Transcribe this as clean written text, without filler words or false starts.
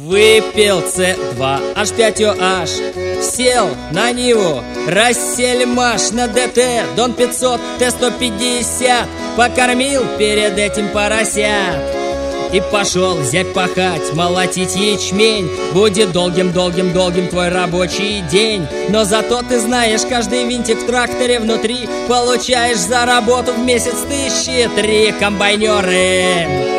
Выпил С2H5OH, сел на Ниву, рассельмаш на ДТ, Дон 500, Т150, покормил перед этим поросят. И пошел зять пахать, молотить ячмень. Будет долгим твой рабочий день. Но зато ты знаешь, каждый винтик в тракторе внутри получаешь за работу в месяц 1003. Комбайнеры